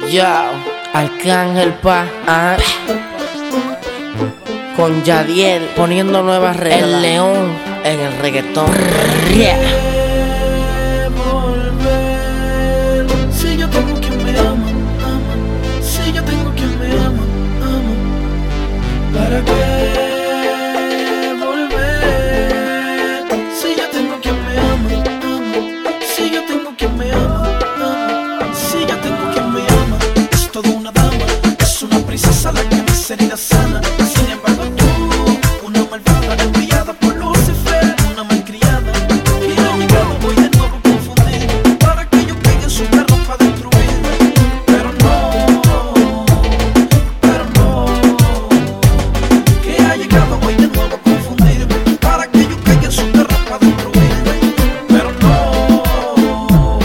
Yo, Arcángel Pa, con Yadiel poniendo nuevas reglas. El león en el reggaetón. Si yo tengo quien me ama, ama. Si yo tengo quien me ama, ama. ¿Para qué volver? Si yo tengo quien me ama, ama. Si yo tengo quien me ama, ama. Si yo tengo quien me ama. Es toda una dama, es una princesa la que mis heridas sana. Sin embargo tú, una malvada enviada por Lucifer, una malcriada que ha llegado voy de nuevo a confundir para que yo pegue en su carro para destruir. Pero no, que ha llegado voy de nuevo a confundir para que yo pegue en su carro para destruir. Pero no,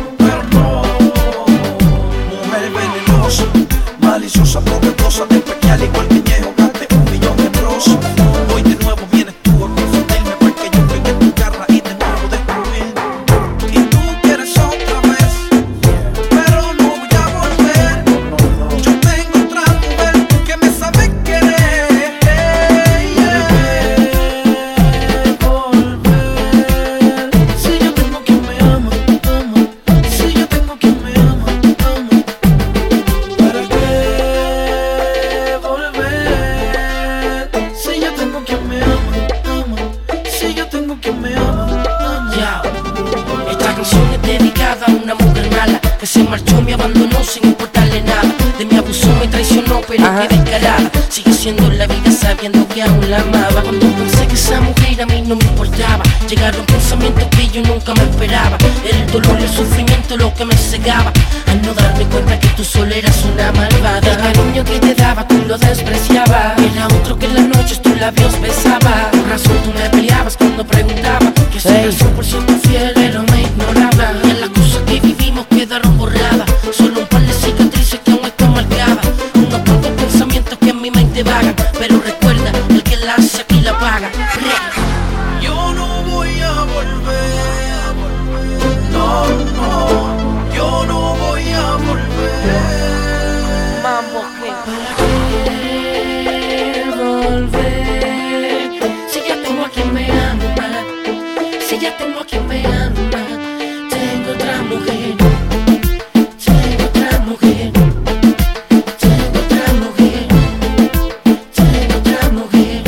mujer venenosa, maliciosa, provechosa de pequeñal igual que Ñejo, gaste 1 millón de bros. Hoy de nuevo vienes tú a confundirme porque yo pegué tu garra y de nuevo destruir. Y tú quieres otra vez, pero no voy a volver. Yo tengo otra mujer que me sabe querer. Volver. Si yo tengo quien me ama, ama. Si yo tengo quien me ama, ama. ¿Para qué volver? Si yo tengo quien me ama, ama. Si yo tengo quien me ama, ama. Yo, esta canción es dedicada a una mujer mala que se marchó, me abandonó sin importarle nada. De mí abusó, me traicionó, pero qué descarada. Sigue siendo la vida sabiendo que aún la amaba. Cuando pensé que esa mujer a mí no me importaba, llegaron pensamientos que yo nunca me esperaba. Era el dolor y el sufrimiento lo que me cegaba, al no darme cuenta que tú solo eras una malvada. El cariño que te daba tú lo despreciabas. Era otro que en las noches tus labios besaba. Por razón tú me peleabas cuando preguntaba que si eras 100% fiel, pero me ignoraba. Y en las cosas que vivimos quedaron borradas, solo un par de cicatrices que aún están marcadas. Unos cuantos pensamientos que en mi mente vagan, pero recuerda, el que la hace aquí la paga. Yo no voy a volver. No, yo no voy a volver. Mambo ¿Para qué volver? Si ya tengo a quien me ama, si ya tengo a quien me ama, tengo otra mujer, tengo otra mujer, tengo otra mujer, tengo otra mujer.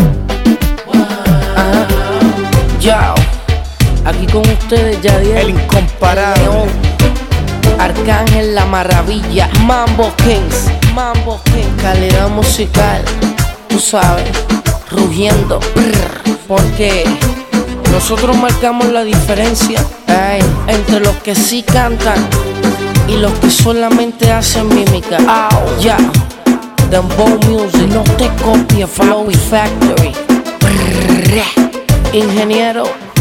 Wow. Yo, aquí con ustedes Yadiel, El incomparable. León, Arcángel la maravilla, Mambo Kings, calidad musical, tú sabes, rugiendo, porque nosotros marcamos la diferencia entre los que sí cantan y los que solamente hacen mímica. Ya, Dembow Music, no te copies, Flow Factory, ingeniero